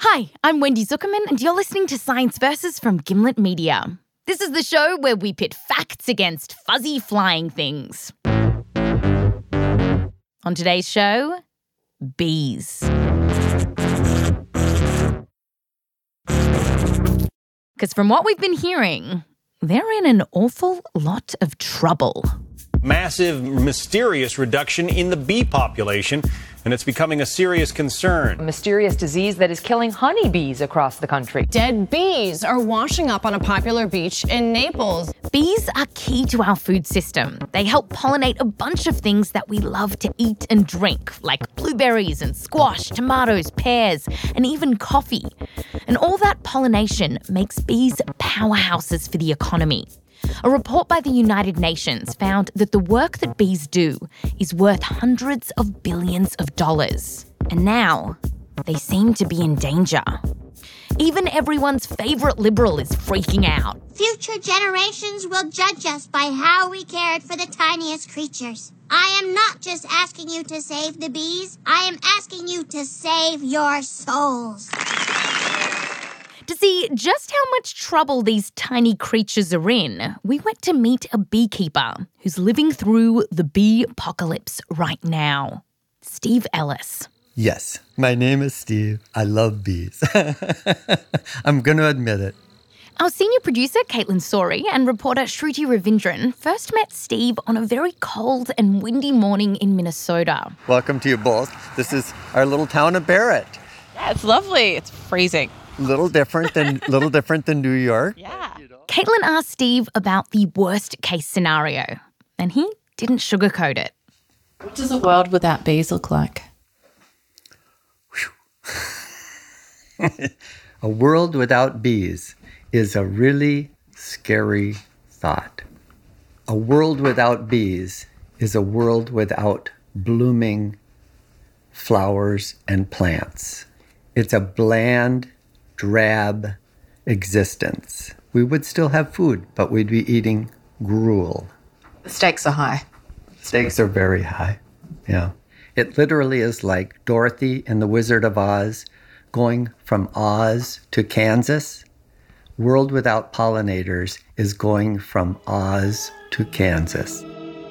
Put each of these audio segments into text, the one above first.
Hi, I'm Wendy Zuckerman and you're listening to Science Versus from Gimlet Media. This is the show where we pit facts against fuzzy flying things. On today's show, bees. Because from what we've been hearing, they're in an awful lot of trouble. Massive, mysterious reduction in the bee population, and it's becoming a serious concern. A mysterious disease that is killing honeybees across the country. Dead bees are washing up on a popular beach in Naples. Bees are key to our food system. They help pollinate a bunch of things that we love to eat and drink, like blueberries and squash, tomatoes, pears, and even coffee. And all that pollination makes bees powerhouses for the economy. A report by the United Nations found that the work that bees do is worth hundreds of billions of dollars. And now, they seem to be in danger. Even everyone's favourite Liberal is freaking out. Future generations will judge us by how we cared for the tiniest creatures. I am not just asking you to save the bees. I am asking you to save your souls. To see just how much trouble these tiny creatures are in, we went to meet a beekeeper who's living through the bee apocalypse right now. Steve Ellis. Yes, my name is Steve. I love bees. I'm going to admit it. Our senior producer, Caitlin Sori, and reporter Shruti Ravindran first met Steve on a very cold and windy morning in Minnesota. Welcome to you both. This is our little town of Barrett. Yeah, it's lovely. It's freezing. Little different than New York. Yeah. Caitlin asked Steve about the worst case scenario, and he didn't sugarcoat it. What does a world without bees look like? A world without bees is a really scary thought. A world without bees is a world without blooming flowers and plants. It's a bland, drab existence. We would still have food, but we'd be eating gruel. The stakes are high. Stakes are very high, yeah. It literally is like Dorothy and the Wizard of Oz going from Oz to Kansas. World without pollinators is going from Oz to Kansas.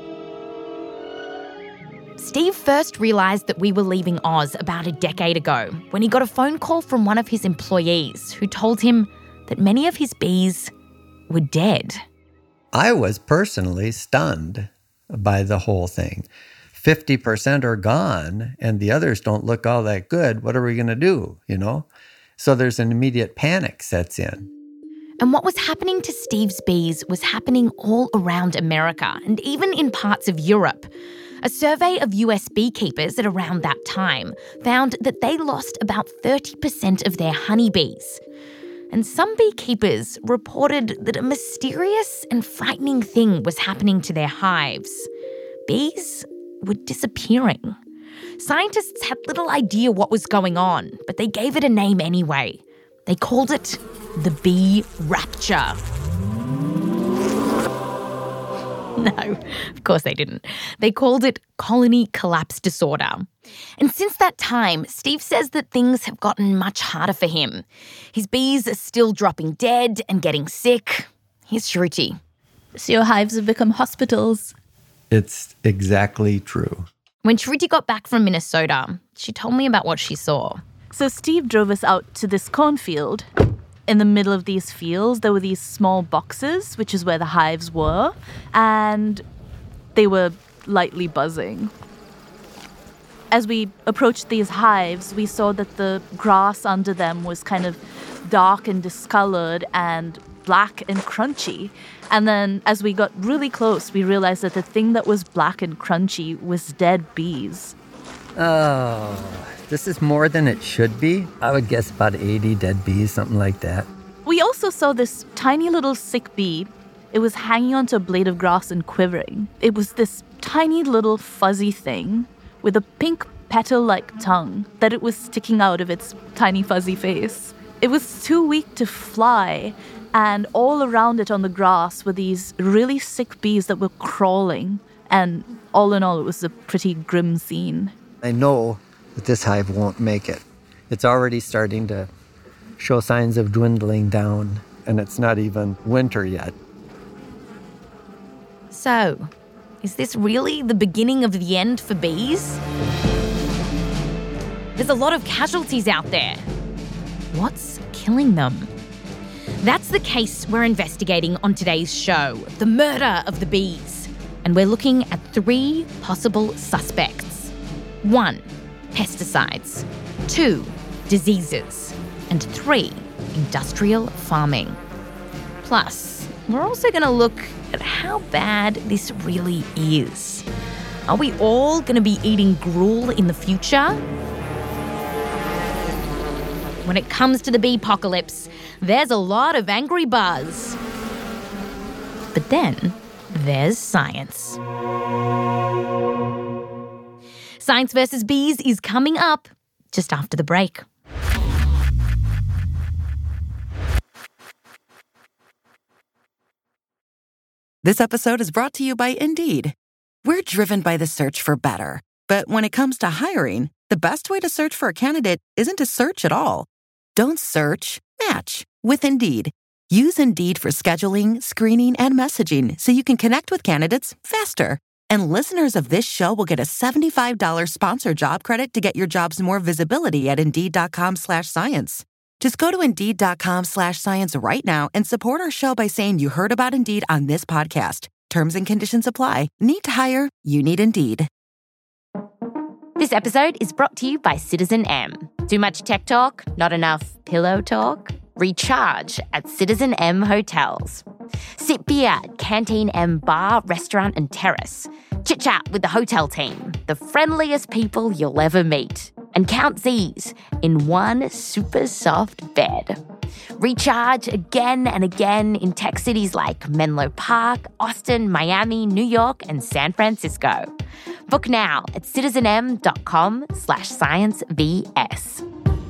Steve first realised that we were leaving Oz about a decade ago when he got a phone call from one of his employees who told him that many of his bees were dead. I was personally stunned by the whole thing. 50% are gone and the others don't look all that good. What are we going to do, So there's an immediate panic sets in. And what was happening to Steve's bees was happening all around America and even in parts of Europe. A survey of US beekeepers at around that time found that they lost about 30% of their honeybees. And some beekeepers reported that a mysterious and frightening thing was happening to their hives. Bees were disappearing. Scientists had little idea what was going on, but they gave it a name anyway. They called it the bee rapture. No, of course they didn't. They called it colony collapse disorder. And since that time, Steve says that things have gotten much harder for him. His bees are still dropping dead and getting sick. Here's Shruti. So your hives have become hospitals. It's exactly true. When Shruti got back from Minnesota, she told me about what she saw. So Steve drove us out to this cornfield. In the middle of these fields, there were these small boxes, which is where the hives were, and they were lightly buzzing. As we approached these hives, we saw that the grass under them was kind of dark and discolored and black and crunchy. And then as we got really close, we realized that the thing that was black and crunchy was dead bees. Oh, this is more than it should be. I would guess about 80 dead bees, something like that. We also saw this tiny little sick bee. It was hanging onto a blade of grass and quivering. It was this tiny little fuzzy thing with a pink petal-like tongue that it was sticking out of its tiny fuzzy face. It was too weak to fly, and all around it on the grass were these really sick bees that were crawling. And all in all, it was a pretty grim scene. I know that this hive won't make it. It's already starting to show signs of dwindling down, and it's not even winter yet. So, is this really the beginning of the end for bees? There's a lot of casualties out there. What's killing them? That's the case we're investigating on today's show, the murder of the bees. And we're looking at 3 possible suspects. 1, pesticides. 2, diseases. And 3, industrial farming. Plus, we're also going to look at how bad this really is. Are we all going to be eating gruel in the future? When it comes to the bee-pocalypse, there's a lot of angry buzz. But then there's science. Science versus Bees is coming up just after the break. This episode is brought to you by Indeed. We're driven by the search for better. But when it comes to hiring, the best way to search for a candidate isn't to search at all. Don't search, match with Indeed. Use Indeed for scheduling, screening, and messaging so you can connect with candidates faster. And listeners of this show will get a $75 sponsored job credit to get your jobs more visibility at Indeed.com/science. Just go to Indeed.com/science right now and support our show by saying you heard about Indeed on this podcast. Terms and conditions apply. Need to hire? You need Indeed. This episode is brought to you by Citizen M. Too much tech talk? Not enough pillow talk? Recharge at Citizen M Hotels. Sip beer at Canteen M Bar, Restaurant and Terrace. Chit-chat with the hotel team, the friendliest people you'll ever meet. And count Z's in one super soft bed. Recharge again and again in tech cities like Menlo Park, Austin, Miami, New York, and San Francisco. Book now at citizenm.com/sciencevs.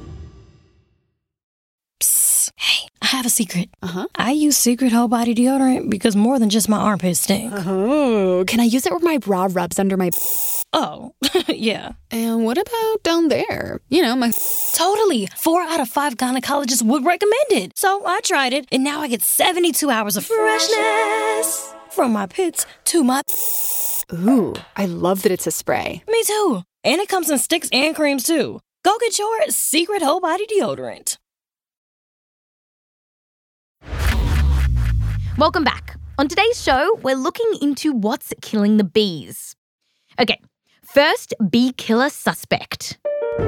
Psst. Hey, I have a secret. I use Secret Whole Body Deodorant because more than just my armpits stink. Oh, can I use it where my bra rubs under my... Oh, yeah. And what about down there? You know, my... Totally. 4 out of 5 gynecologists would recommend it. So I tried it, and now I get 72 hours of freshness. From my pits to my... Ooh, I love that it's a spray. Me too. And it comes in sticks and creams too. Go get your Secret Whole Body Deodorant. Welcome back. On today's show, we're looking into what's killing the bees. Okay, first bee killer suspect.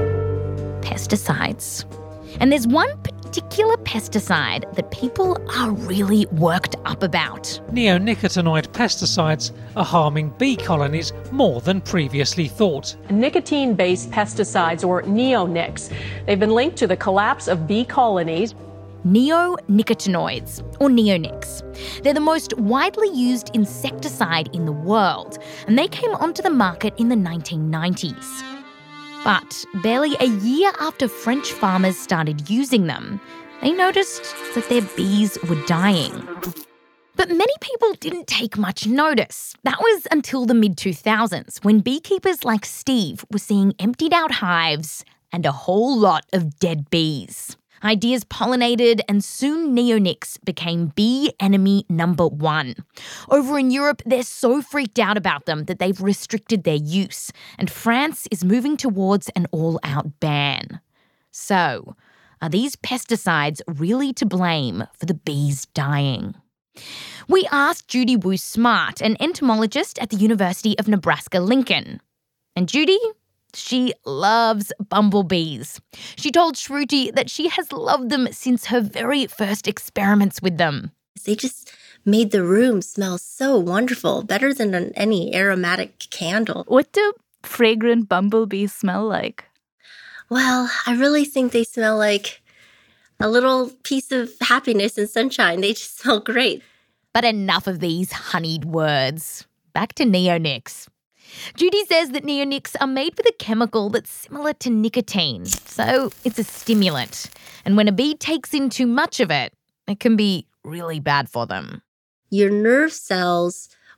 Pesticides. And there's one particular pesticide that people are really worked up about. Neonicotinoid pesticides are harming bee colonies more than previously thought. Nicotine-based pesticides, or neonics, they've been linked to the collapse of bee colonies. Neonicotinoids, or neonics. They're the most widely used insecticide in the world, and they came onto the market in the 1990s. But barely a year after French farmers started using them, they noticed that their bees were dying. But many people didn't take much notice. That was until the mid-2000s, when beekeepers like Steve were seeing emptied out hives and a whole lot of dead bees. Ideas pollinated, and soon neonics became bee enemy number 1. Over in Europe, they're so freaked out about them that they've restricted their use, and France is moving towards an all-out ban. So, are these pesticides really to blame for the bees dying? We asked Judy Wu-Smart, an entomologist at the University of Nebraska-Lincoln. And Judy? She loves bumblebees. She told Shruti that she has loved them since her very first experiments with them. They just made the room smell so wonderful, better than any aromatic candle. What do fragrant bumblebees smell like? Well, I really think they smell like a little piece of happiness and sunshine. They just smell great. But enough of these honeyed words. Back to neonics. Judy says that neonics are made with a chemical that's similar to nicotine, so it's a stimulant. And when a bee takes in too much of it, it can be really bad for them. Your nerve cells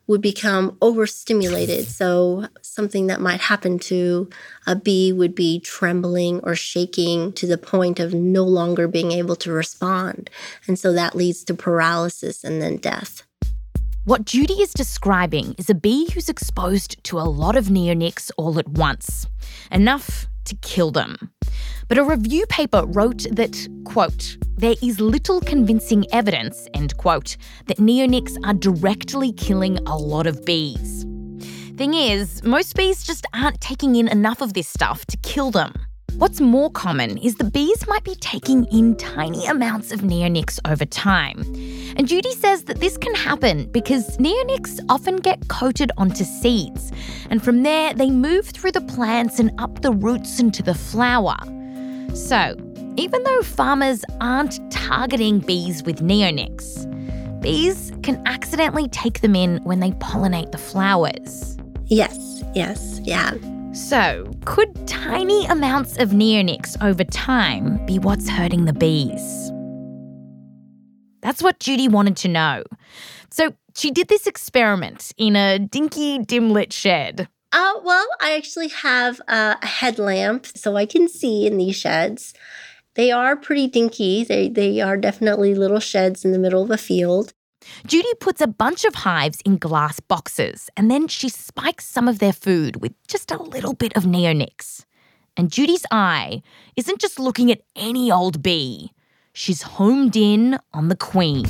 would become overstimulated. So something that might happen to a bee would be trembling or shaking to the point of no longer being able to respond. And so that leads to paralysis and then death. What Judy is describing is a bee who's exposed to a lot of neonics all at once, enough to kill them. But a review paper wrote that, quote, there is little convincing evidence, end quote, that neonics are directly killing a lot of bees. Thing is, most bees just aren't taking in enough of this stuff to kill them. What's more common is that bees might be taking in tiny amounts of neonics over time. And Judy says that this can happen because neonics often get coated onto seeds, and from there they move through the plants and up the roots into the flower. So, even though farmers aren't targeting bees with neonics, bees can accidentally take them in when they pollinate the flowers. Yes, yeah. So, could tiny amounts of neonics over time be what's hurting the bees? That's what Judy wanted to know. So, she did this experiment in a dinky, dim-lit shed. Well, I actually have a headlamp so I can see in these sheds. They are pretty dinky. They are definitely little sheds in the middle of a field. Judy puts a bunch of hives in glass boxes and then she spikes some of their food with just a little bit of neonics. And Judy's eye isn't just looking at any old bee. She's homed in on the queen.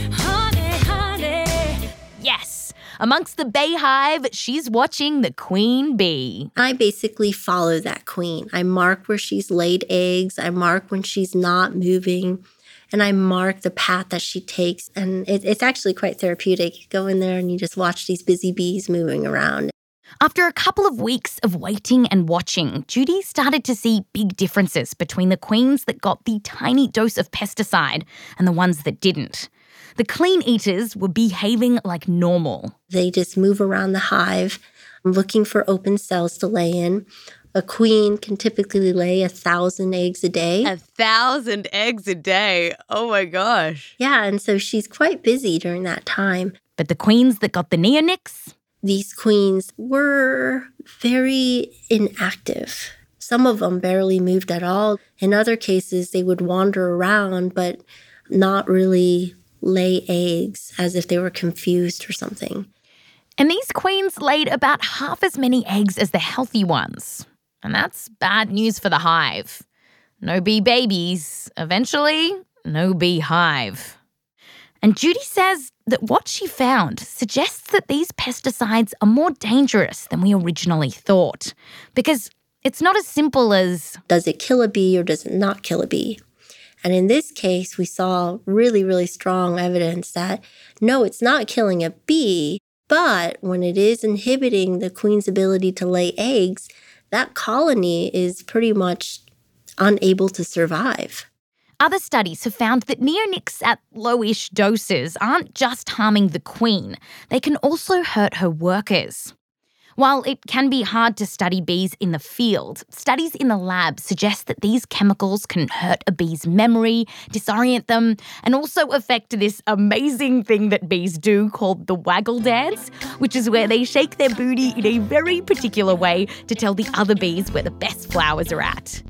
Honey. Yes, amongst the bay hive, she's watching the queen bee. I basically follow that queen. I mark where she's laid eggs. I mark when she's not moving. And I mark the path that she takes. And it's actually quite therapeutic. You go in there and you just watch these busy bees moving around. After a couple of weeks of waiting and watching, Judy started to see big differences between the queens that got the tiny dose of pesticide and the ones that didn't. The clean eaters were behaving like normal. They just move around the hive, looking for open cells to lay in. A queen can typically lay 1,000 eggs a day. 1,000 eggs a day? Oh my gosh. Yeah, and so she's quite busy during that time. But the queens that got the neonics? These queens were very inactive. Some of them barely moved at all. In other cases, they would wander around but not really lay eggs, as if they were confused or something. And these queens laid about half as many eggs as the healthy ones. And that's bad news for the hive. No bee babies, eventually, no bee hive. And Judy says that what she found suggests that these pesticides are more dangerous than we originally thought. Because it's not as simple as, does it kill a bee or does it not kill a bee? And in this case, we saw really, really strong evidence that, no, it's not killing a bee, but when it is inhibiting the queen's ability to lay eggs, that colony is pretty much unable to survive. Other studies have found that neonics at lowish doses aren't just harming the queen, they can also hurt her workers. While it can be hard to study bees in the field, studies in the lab suggest that these chemicals can hurt a bee's memory, disorient them, and also affect this amazing thing that bees do called the waggle dance, which is where they shake their booty in a very particular way to tell the other bees where the best flowers are at.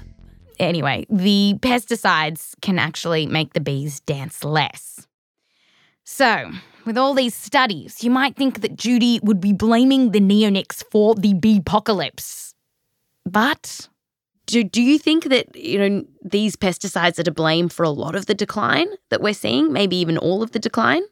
Anyway, the pesticides can actually make the bees dance less. So, with all these studies, you might think that Judy would be blaming the neonics for the bee-apocalypse. But do you think that, these pesticides are to blame for a lot of the decline that we're seeing, maybe even all of the decline?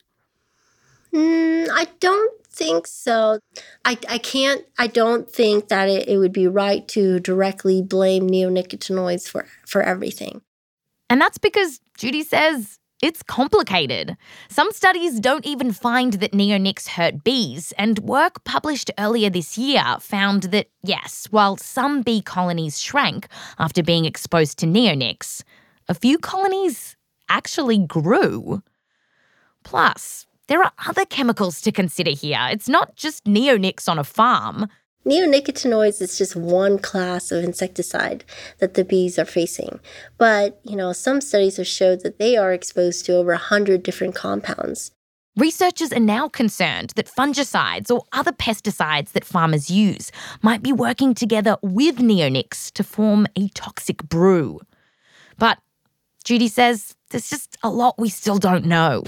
I don't think so. I don't think that it would be right to directly blame neonicotinoids for everything. And that's because Judy says it's complicated. Some studies don't even find that neonics hurt bees, and work published earlier this year found that, yes, while some bee colonies shrank after being exposed to neonics, a few colonies actually grew. Plus, there are other chemicals to consider here. It's not just neonics on a farm. Neonicotinoids is just one class of insecticide that the bees are facing. But, some studies have showed that they are exposed to over 100 different compounds. Researchers are now concerned that fungicides or other pesticides that farmers use might be working together with neonics to form a toxic brew. But Judy says there's just a lot we still don't know.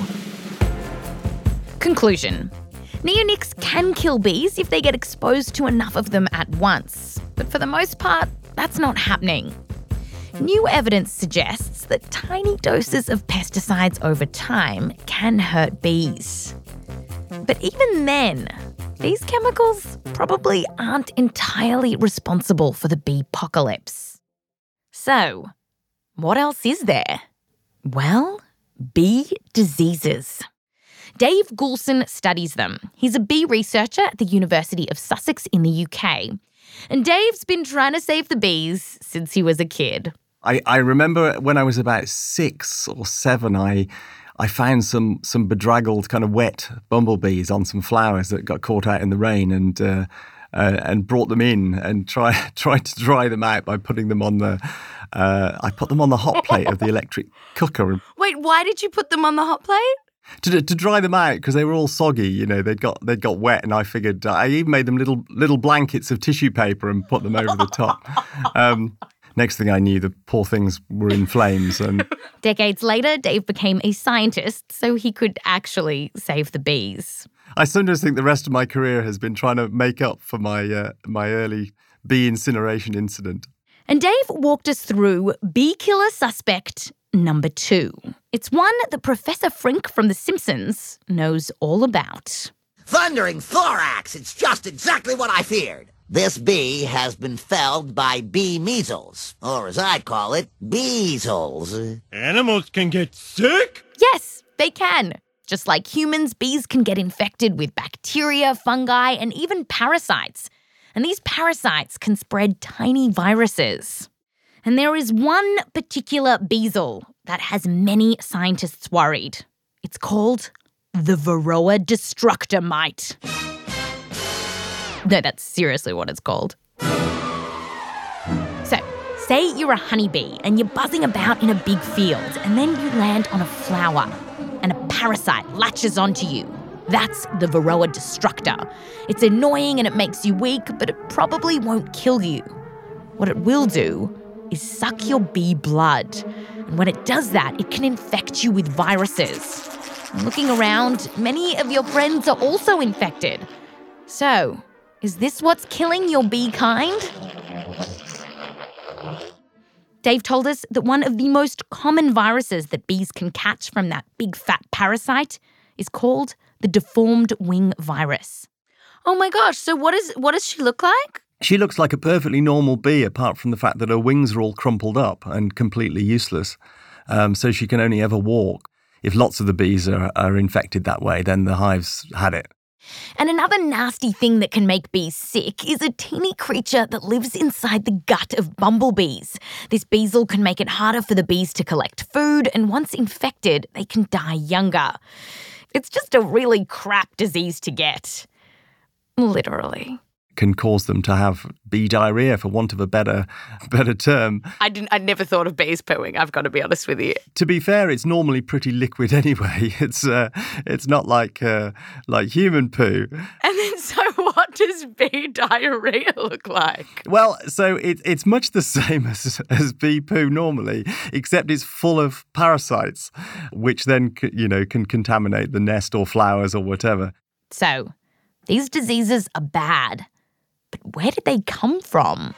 Conclusion. Neonics can kill bees if they get exposed to enough of them at once. But for the most part, that's not happening. New evidence suggests that tiny doses of pesticides over time can hurt bees. But even then, these chemicals probably aren't entirely responsible for the bee-pocalypse. So, what else is there? Well, bee diseases. Dave Goulson studies them. He's a bee researcher at the University of Sussex in the UK. And Dave's been trying to save the bees since he was a kid. I remember when I was about 6 or 7, I found some bedraggled kind of wet bumblebees on some flowers that got caught out in the rain and brought them in and tried to dry them out by putting them on the I put them on the hot plate of the electric cooker. Wait, why did you put them on the hot plate? To dry them out because they were all soggy, you know, they'd got wet, and I figured I even made them little blankets of tissue paper and put them over the top. Next thing I knew, the poor things were in flames. And Decades later, Dave became a scientist so he could actually save the bees. I sometimes think the rest of my career has been trying to make up for my early bee incineration incident. And Dave walked us through bee killer suspect number 2. It's one that Professor Frink from The Simpsons knows all about. Thundering thorax! It's just exactly what I feared. This bee has been felled by bee measles, or as I call it, beesles. Animals can get sick? Yes, they can. Just like humans, bees can get infected with bacteria, fungi, and even parasites. And these parasites can spread tiny viruses. And there is one particular beesle that has many scientists worried. It's called the Varroa destructor mite. No, that's seriously what it's called. So, say you're a honeybee and you're buzzing about in a big field, and then you land on a flower and a parasite latches onto you. That's the Varroa destructor. It's annoying and it makes you weak, but it probably won't kill you. What it will do is suck your bee blood. And when it does that, it can infect you with viruses. And looking around, many of your friends are also infected. So, is this what's killing your bee kind? Dave told us that one of the most common viruses that bees can catch from that big fat parasite is called the deformed wing virus. Oh my gosh, so what does she look like? She looks like a perfectly normal bee, apart from the fact that her wings are all crumpled up and completely useless. So she can only ever walk. If lots of the bees are infected that way, then the hive's had it. And another nasty thing that can make bees sick is a teeny creature that lives inside the gut of bumblebees. This beesle can make it harder for the bees to collect food, and once infected, they can die younger. It's just a really crap disease to get. Literally. Can cause them to have bee diarrhea, for want of a better term. I'd never thought of bees pooing, I've got to be honest with you. To be fair, it's normally pretty liquid anyway. It's not like human poo. And then so what does bee diarrhea look like? Well, so it's much the same as bee poo normally, except it's full of parasites, which then can contaminate the nest or flowers or whatever. So, these diseases are bad. But where did they come from?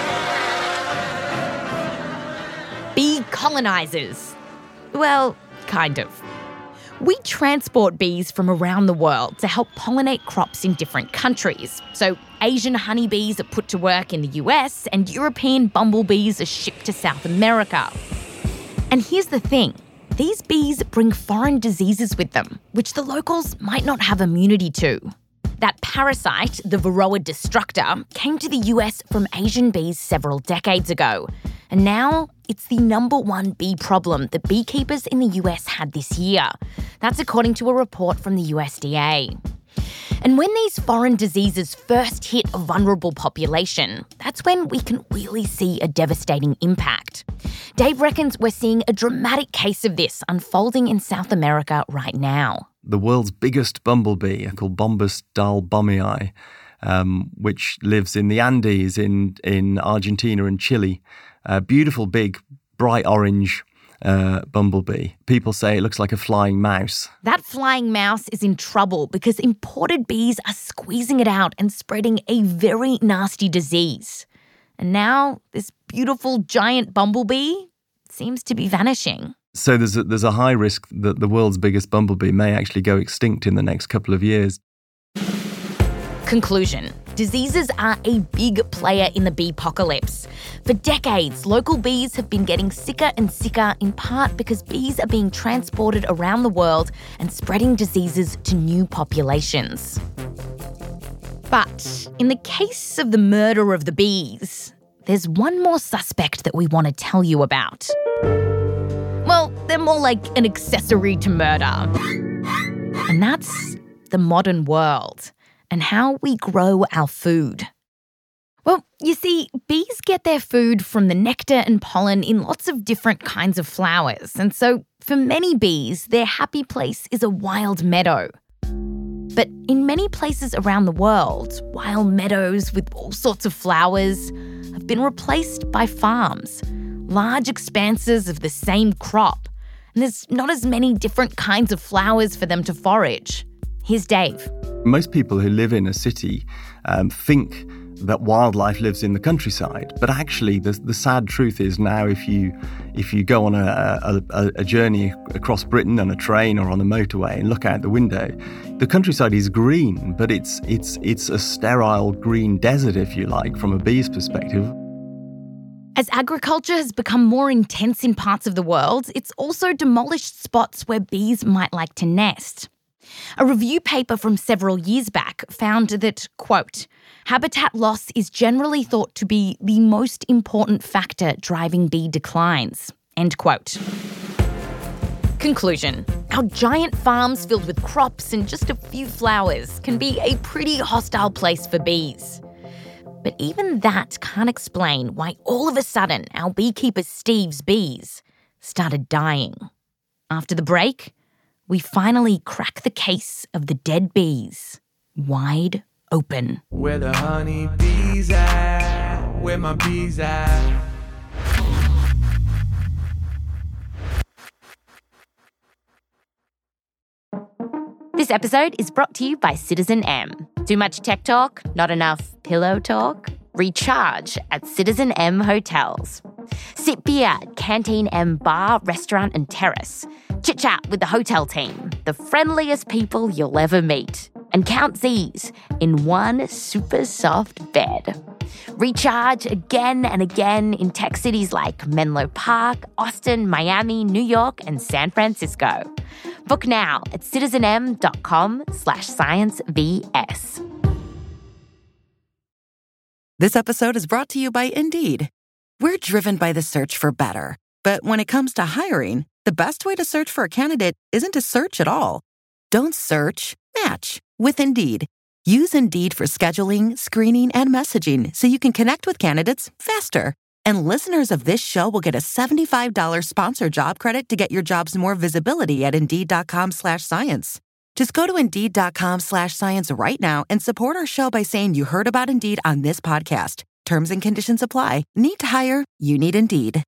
Bee colonizers. Well, kind of. We transport bees from around the world to help pollinate crops in different countries. So Asian honeybees are put to work in the US and European bumblebees are shipped to South America. And here's the thing. These bees bring foreign diseases with them, which the locals might not have immunity to. That parasite, the Varroa destructor, came to the US from Asian bees several decades ago. And now it's the #1 bee problem that beekeepers in the US had this year. That's according to a report from the USDA. And when these foreign diseases first hit a vulnerable population, that's when we can really see a devastating impact. Dave reckons we're seeing a dramatic case of this unfolding in South America right now. the world's biggest bumblebee, called Bombus dalbomii, which lives in the Andes in Argentina and Chile. Beautiful, big, bright orange bumblebee. People say it looks like a flying mouse. That flying mouse is in trouble because imported bees are squeezing it out and spreading a very nasty disease. And now this beautiful giant bumblebee seems to be vanishing. So there's a high risk that the world's biggest bumblebee may actually go extinct in the next couple of years. Conclusion. Diseases are a big player in the beepocalypse. For decades, local bees have been getting sicker and sicker, in part because bees are being transported around the world and spreading diseases to new populations. But in the case of the murder of the bees, there's one more suspect that we want to tell you about. Well, they're more like an accessory to murder. And that's the modern world and how we grow our food. Well, you see, bees get their food from the nectar and pollen in lots of different kinds of flowers. And so for many bees, their happy place is a wild meadow. But in many places around the world, wild meadows with all sorts of flowers have been replaced by farms, large expanses of the same crop. And there's not as many different kinds of flowers for them to forage. Here's Dave. Most people who live in a city think that wildlife lives in the countryside, but actually the sad truth is now if you go on a journey across Britain on a train or on a motorway and look out the window, the countryside is green, but it's a sterile green desert, if you like, from a bee's perspective. As agriculture has become more intense in parts of the world, it's also demolished spots where bees might like to nest. A review paper from several years back found that, quote, habitat loss is generally thought to be the most important factor driving bee declines, end quote. Conclusion. Our giant farms filled with crops and just a few flowers can be a pretty hostile place for bees. But even that can't explain why all of a sudden our beekeeper Steve's bees started dying. After the break, we finally crack the case of the dead bees wide open. Where the honey bees at? Where my bees at? This episode is brought to you by Citizen M. Too much tech talk? Not enough pillow talk? Recharge at Citizen M hotels. Sip beer at Canteen M bar, restaurant and terrace. Chit-chat with the hotel team, the friendliest people you'll ever meet. And count Z's in one super soft bed. Recharge again and again in tech cities like Menlo Park, Austin, Miami, New York, and San Francisco. Book now at citizenm.com/sciencevs. This episode is brought to you by Indeed. We're driven by the search for better. But when it comes to hiring, the best way to search for a candidate isn't to search at all. Don't search, match with Indeed. Use Indeed for scheduling, screening, and messaging so you can connect with candidates faster. And listeners of this show will get a $75 sponsored job credit to get your jobs more visibility at Indeed.com/science. Just go to Indeed.com/science right now and support our show by saying you heard about Indeed on this podcast. Terms and conditions apply. Need to hire? You need Indeed.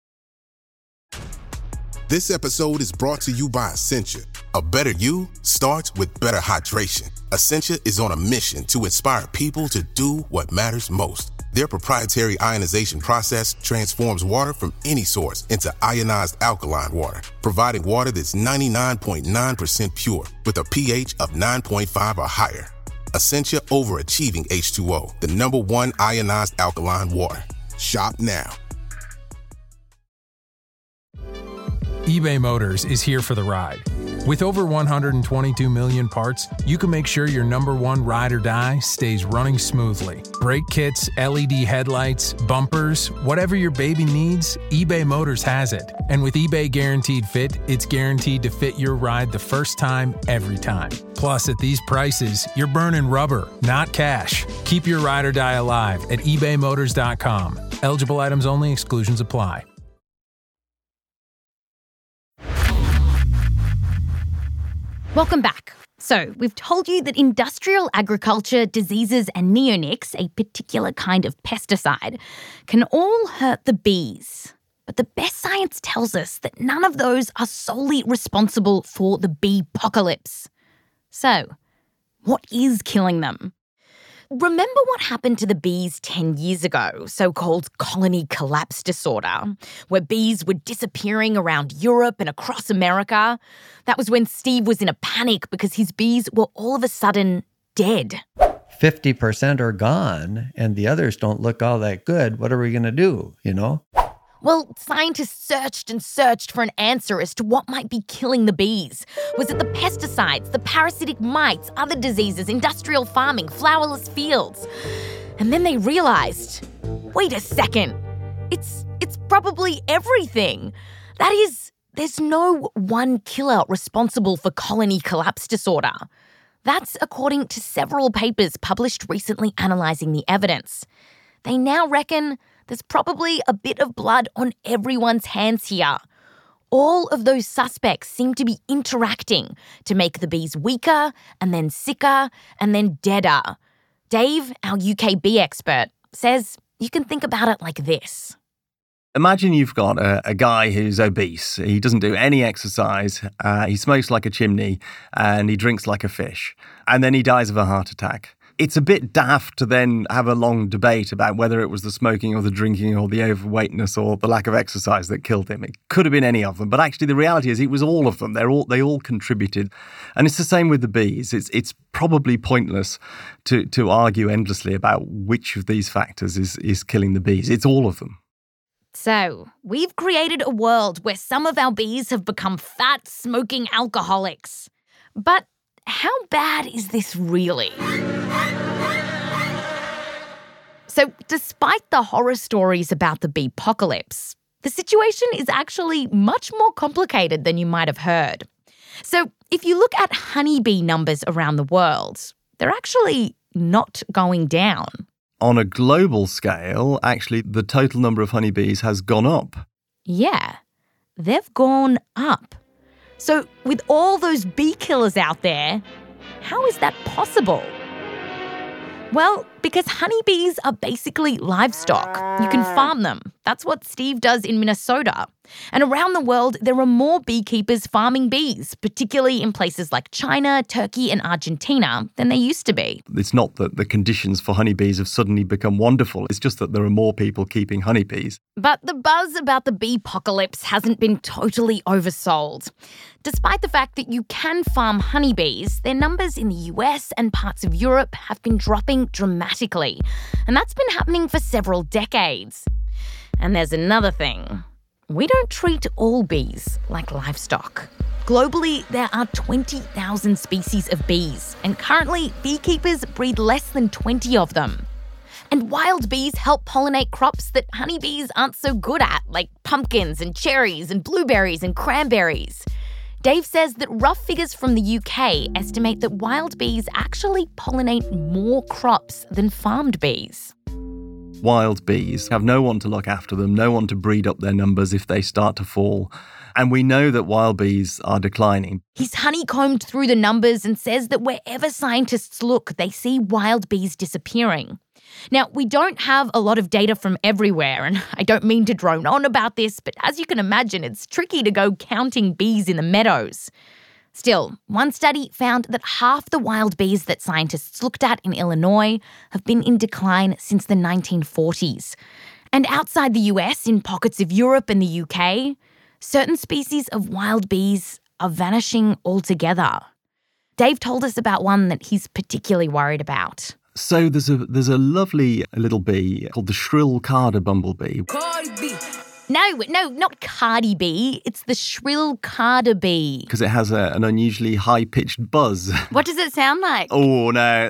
This episode is brought to you by Essentia. A better you starts with better hydration. Essentia is on a mission to inspire people to do what matters most. Their proprietary ionization process transforms water from any source into ionized alkaline water, providing water that's 99.9% pure with a pH of 9.5 or higher. Essentia Overachieving H2O, the #1 ionized alkaline water. Shop now. eBay Motors is here for the ride. With over 122 million parts, you can make sure your #1 ride or die stays running smoothly. Brake kits, LED headlights, bumpers, whatever your baby needs, eBay Motors has it. And with eBay Guaranteed Fit, it's guaranteed to fit your ride the first time, every time. Plus, at these prices, you're burning rubber, not cash. Keep your ride or die alive at ebaymotors.com. Eligible items only. Exclusions apply. Welcome back. So, we've told you that industrial agriculture, diseases and neonics, a particular kind of pesticide, can all hurt the bees. But the best science tells us that none of those are solely responsible for the bee-pocalypse. So, what is killing them? Remember what happened to the bees 10 years ago, so-called colony collapse disorder, where bees were disappearing around Europe and across America? That was when Steve was in a panic because his bees were all of a sudden dead. 50% are gone and the others don't look all that good. What are we going to do, Well, scientists searched and searched for an answer as to what might be killing the bees. Was it the pesticides, the parasitic mites, other diseases, industrial farming, flowerless fields? And then they realized, wait a second, it's probably everything. That is, there's no one killer responsible for colony collapse disorder. That's according to several papers published recently analysing the evidence. They now reckon there's probably a bit of blood on everyone's hands here. All of those suspects seem to be interacting to make the bees weaker and then sicker and then deader. Dave, our UK bee expert, says you can think about it like this. Imagine you've got a guy who's obese. He doesn't do any exercise. He smokes like a chimney and he drinks like a fish. And then he dies of a heart attack. It's a bit daft to then have a long debate about whether it was the smoking or the drinking or the overweightness or the lack of exercise that killed him. It could have been any of them, but actually the reality is it was all of them. They all contributed. And it's the same with the bees. It's probably pointless to argue endlessly about which of these factors is killing the bees. It's all of them. So, we've created a world where some of our bees have become fat, smoking alcoholics. But how bad is this really? So, despite the horror stories about the bee-pocalypse, the situation is actually much more complicated than you might have heard. So, if you look at honeybee numbers around the world, they're actually not going down. On a global scale, actually, the total number of honeybees has gone up. Yeah, they've gone up. So, with all those bee killers out there, how is that possible? Well, because honeybees are basically livestock. You can farm them. That's what Steve does in Minnesota. And around the world, there are more beekeepers farming bees, particularly in places like China, Turkey, and Argentina, than they used to be. It's not that the conditions for honeybees have suddenly become wonderful. It's just that there are more people keeping honeybees. But the buzz about the bee-pocalypse hasn't been totally oversold. Despite the fact that you can farm honeybees, their numbers in the US and parts of Europe have been dropping dramatically. And that's been happening for several decades. And there's another thing. We don't treat all bees like livestock. Globally, there are 20,000 species of bees, and currently beekeepers breed less than 20 of them. And wild bees help pollinate crops that honeybees aren't so good at, like pumpkins and cherries and blueberries and cranberries. Dave says that rough figures from the UK estimate that wild bees actually pollinate more crops than farmed bees. Wild bees have no one to look after them, no one to breed up their numbers if they start to fall. And we know that wild bees are declining. He's honeycombed through the numbers and says that wherever scientists look, they see wild bees disappearing. Now, we don't have a lot of data from everywhere, and I don't mean to drone on about this, but as you can imagine, it's tricky to go counting bees in the meadows. Still, one study found that half the wild bees that scientists looked at in Illinois have been in decline since the 1940s. And outside the US, in pockets of Europe and the UK, certain species of wild bees are vanishing altogether. Dave told us about one that he's particularly worried about. So there's a lovely little bee called the shrill carder bumblebee. Cardi B. No, not Cardi B. It's the shrill carder bee. Because it has an unusually high-pitched buzz. What does it sound like? Oh, no.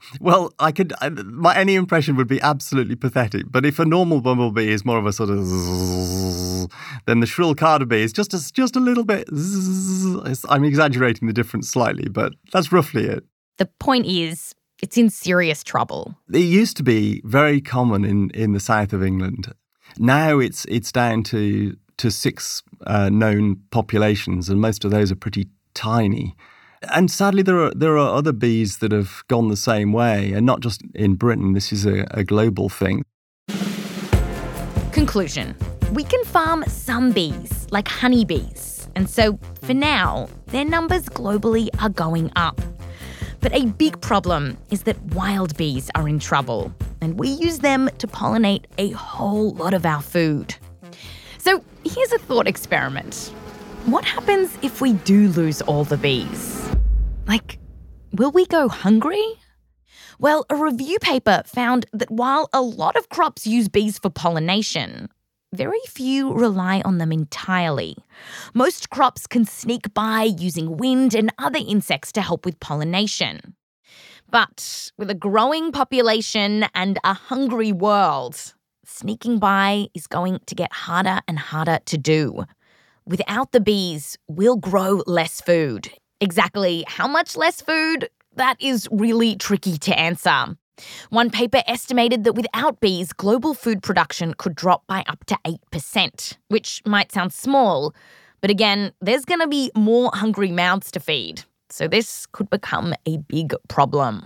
Any impression would be absolutely pathetic. But if a normal bumblebee is more of a sort of zzz, then the shrill carder bee is just a little bit zzz. I'm exaggerating the difference slightly, but that's roughly it. The point is, it's in serious trouble. It used to be very common in the south of England. Now it's down to 6 known populations, and most of those are pretty tiny. And sadly, there are other bees that have gone the same way, and not just in Britain. This is a global thing. Conclusion. We can farm some bees, like honeybees. And so, for now, their numbers globally are going up. But a big problem is that wild bees are in trouble, and we use them to pollinate a whole lot of our food. So here's a thought experiment. What happens if we do lose all the bees? Like, will we go hungry? Well, a review paper found that while a lot of crops use bees for pollination, very few rely on them entirely. Most crops can sneak by using wind and other insects to help with pollination. But with a growing population and a hungry world, sneaking by is going to get harder and harder to do. Without the bees, we'll grow less food. Exactly how much less food? That is really tricky to answer. One paper estimated that without bees, global food production could drop by up to 8%, which might sound small, but again, there's going to be more hungry mouths to feed, so this could become a big problem.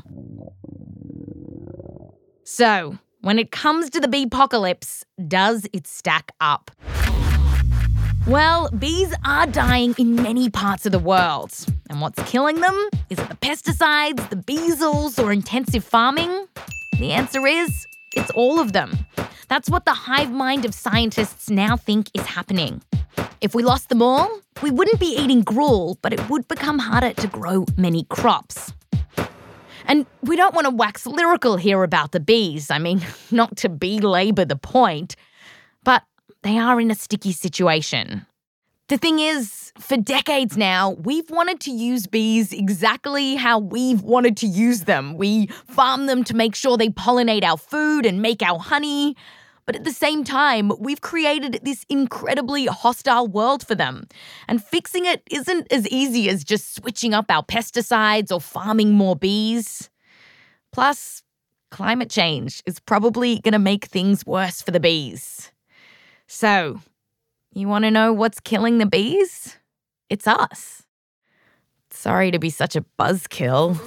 So, when it comes to the bee-pocalypse, does it stack up? Well, bees are dying in many parts of the world. And what's killing them? Is it the pesticides, the beesles, or intensive farming? The answer is, it's all of them. That's what the hive mind of scientists now think is happening. If we lost them all, we wouldn't be eating gruel, but it would become harder to grow many crops. And we don't want to wax lyrical here about the bees. I mean, not to belabor the point, but they are in a sticky situation. The thing is, for decades now, we've wanted to use bees exactly how we've wanted to use them. We farm them to make sure they pollinate our food and make our honey. But at the same time, we've created this incredibly hostile world for them. And fixing it isn't as easy as just switching up our pesticides or farming more bees. Plus, climate change is probably going to make things worse for the bees. So, you want to know what's killing the bees? It's us. Sorry to be such a buzzkill.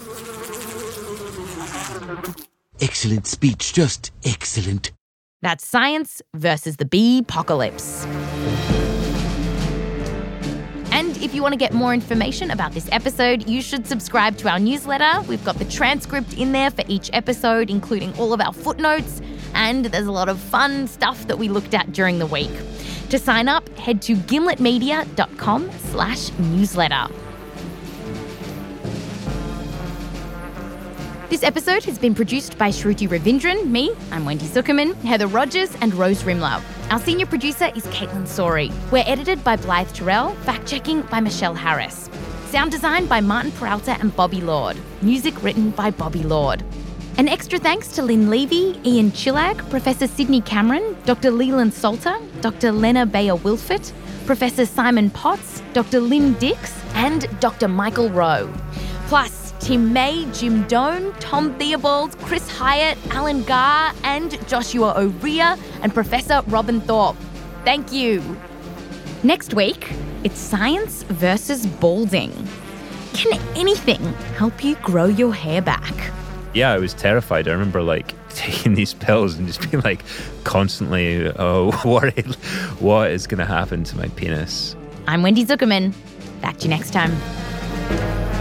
Excellent speech, just excellent. That's science versus the bee-pocalypse. And if you want to get more information about this episode, you should subscribe to our newsletter. We've got the transcript in there for each episode, including all of our footnotes. And there's a lot of fun stuff that we looked at during the week. To sign up, head to gimletmedia.com/newsletter. This episode has been produced by Shruti Ravindran, me, I'm Wendy Zuckerman, Heather Rogers and Rose Rimler. Our senior producer is Caitlin Sori. We're edited by Blythe Terrell, fact-checking by Michelle Harris. Sound design by Martin Peralta and Bobby Lord. Music written by Bobby Lord. An extra thanks to Lynn Levy, Ian Chillag, Professor Sydney Cameron, Dr. Leland Salter, Dr. Lena Bayer-Wilfert, Professor Simon Potts, Dr. Lynn Dix, and Dr. Michael Rowe. Plus, Tim May, Jim Doan, Tom Theobald, Chris Hyatt, Alan Garr, and Joshua O'Rea, and Professor Robin Thorpe. Thank you. Next week, it's science versus balding. Can anything help you grow your hair back? Yeah, I was terrified. I remember taking these pills and just being constantly worried what is going to happen to my penis. I'm Wendy Zuckerman. Back to you next time.